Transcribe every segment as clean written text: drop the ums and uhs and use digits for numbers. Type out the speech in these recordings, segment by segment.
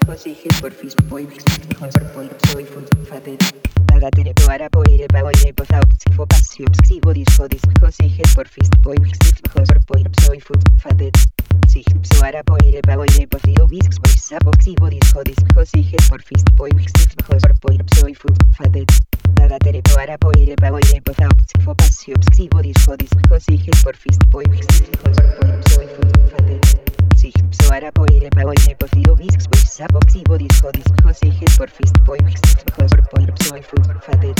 Così che por fist poi poi poi fate la tere para poi le pavo le posa fo passio psivo disco così che por fist poi poi fate si psoara poi le pavo le posio vis poi sapo psivo disco così che por fist poi poi fate la tere para poi le pavo le posa fo passio psivo disco così che por fist poi fate si psoara poi le pavo le posio vis poi sapo psivo disco così che por fist poi fate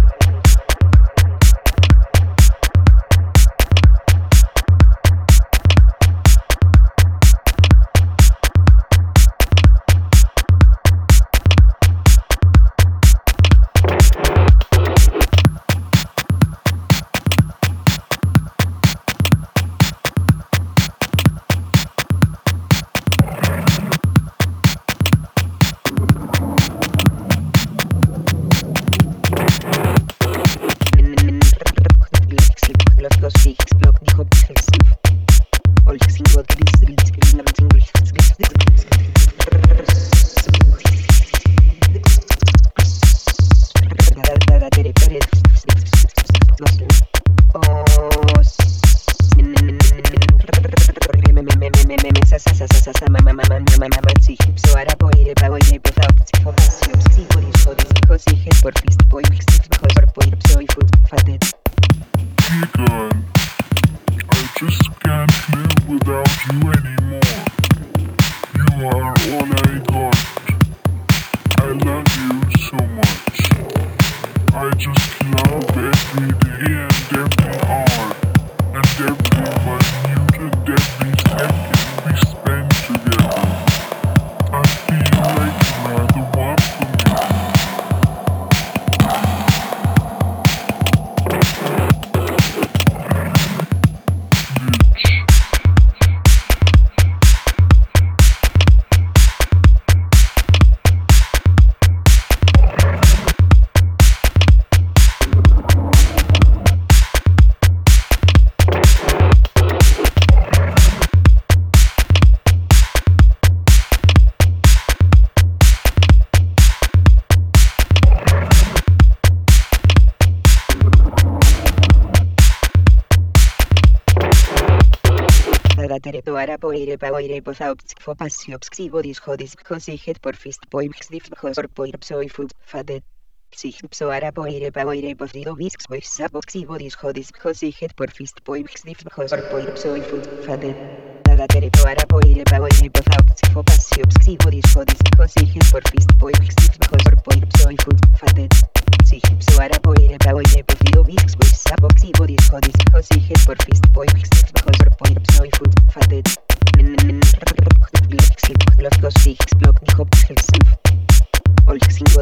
Para poi le pavo le posa fo passio psivo disco così che por fist poi poi fate si psoara poi le pavo le posio vis poi sapo psivo disco così che por fist poi poi fate la tere para poi le pavo le posa fo passio psivo disco così che por fist poi poi fate si psoara poi le pavo le posio vis poi sapo psivo disco così che por fist poi fate los cosix blog dijo ol single